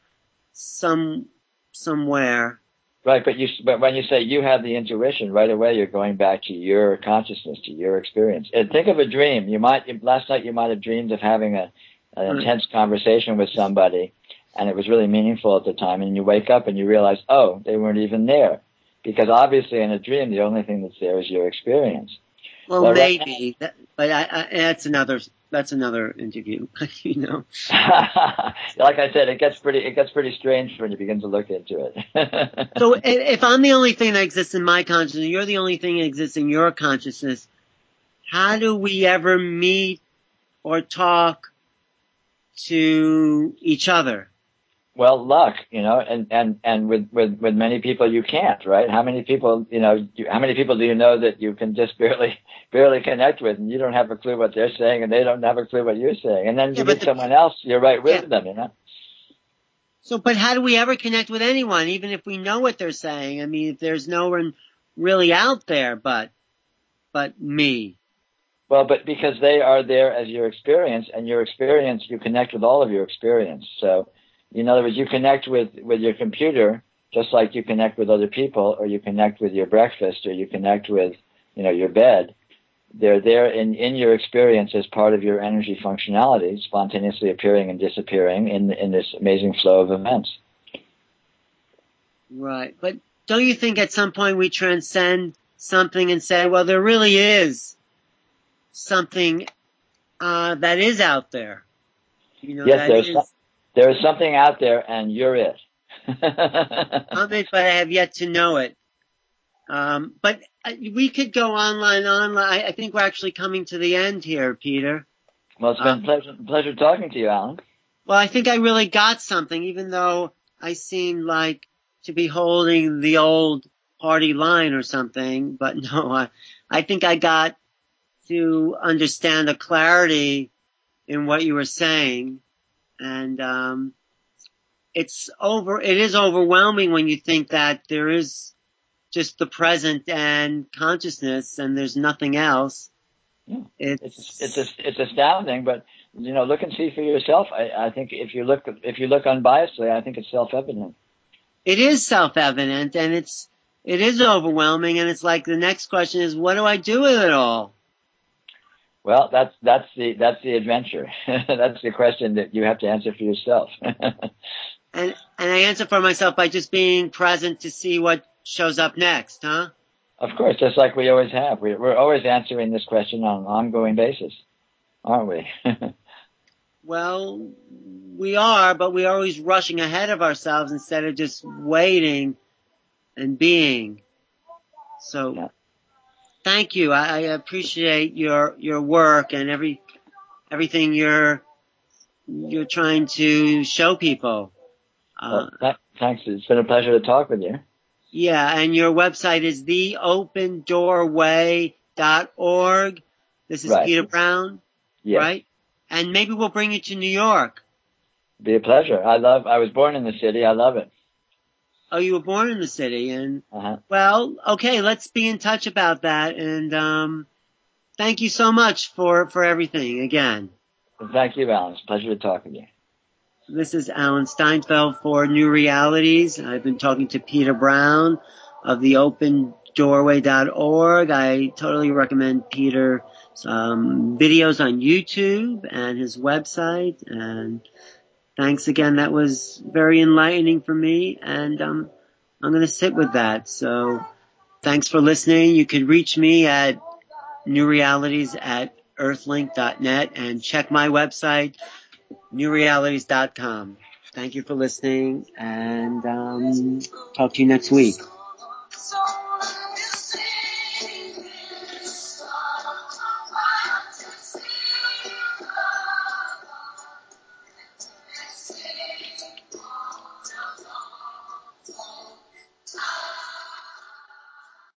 somewhere. Right, but when you say you have the intuition, right away you're going back to your consciousness, to your experience. And think of a dream. Last night you might have dreamed of having an intense conversation with somebody, and it was really meaningful at the time, and you wake up and you realize, oh, they weren't even there. Because obviously in a dream, the only thing that's there is your experience. Well, maybe, but that's another interview, you know. Like I said, it gets pretty strange when you begin to look into it. So if I'm the only thing that exists in my consciousness, you're the only thing that exists in your consciousness, how do we ever meet or talk to each other? Well, luck, you know, and with many people you can't, right? How many people do you know that you can just barely connect with, and you don't have a clue what they're saying, and they don't have a clue what you're saying, and then you meet someone else, you're right with them, you know? So, but how do we ever connect with anyone, even if we know what they're saying? I mean, if there's no one really out there but me. Well, but because they are there as your experience, and your experience, you connect with all of your experience. So, in other words, you connect with your computer just like you connect with other people, or you connect with your breakfast, or you connect with, your bed. They're there in your experience as part of your energy functionality, spontaneously appearing and disappearing in this amazing flow of events. Right. But don't you think at some point we transcend something and say, well, there really is something that is out there? Yes, there is something out there, and you're it. I'm it, but I have yet to know it. But we could go online. I think we're actually coming to the end here, Peter. Well, it's been a pleasure talking to you, Alan. Well, I think I really got something, even though I seemed like to be holding the old party line or something. But no, I think I got to understand a clarity in what you were saying. And it is overwhelming when you think that there is just the present and consciousness and there's nothing else. Yeah. It's astounding, but look and see for yourself. I think if you look unbiasedly, I think it's self-evident. It is self-evident, and it is overwhelming, and it's like the next question is, what do I do with it all? Well, that's the adventure. That's the question that you have to answer for yourself. And I answer for myself by just being present to see what shows up next, huh? Of course, just like we always have. We're always answering this question on an ongoing basis, aren't we? Well, we are, but we're always rushing ahead of ourselves instead of just waiting and being. So, yeah. Thank you. I appreciate your work and everything you're trying to show people. Thanks. It's been a pleasure to talk with you. Yeah, and your website is theopendoorway.org. This is right. Peter Brown, yes. Right? And maybe we'll bring you to New York. Be a pleasure. I was born in the city. I love it. Oh, you were born in the city, and well, okay, let's be in touch about that. And thank you so much for everything again. Thank you, Alan. It's a pleasure to talk with you. This is Alan Steinfeld for New Realities. I've been talking to Peter Brown of theopendoorway.org. I totally recommend Peter's videos on YouTube and his website. And thanks again. That was very enlightening for me. And I'm going to sit with that. So thanks for listening. You can reach me at newrealities@earthlink.net and check my website, newrealities.com. thank you for listening, and talk to you next week.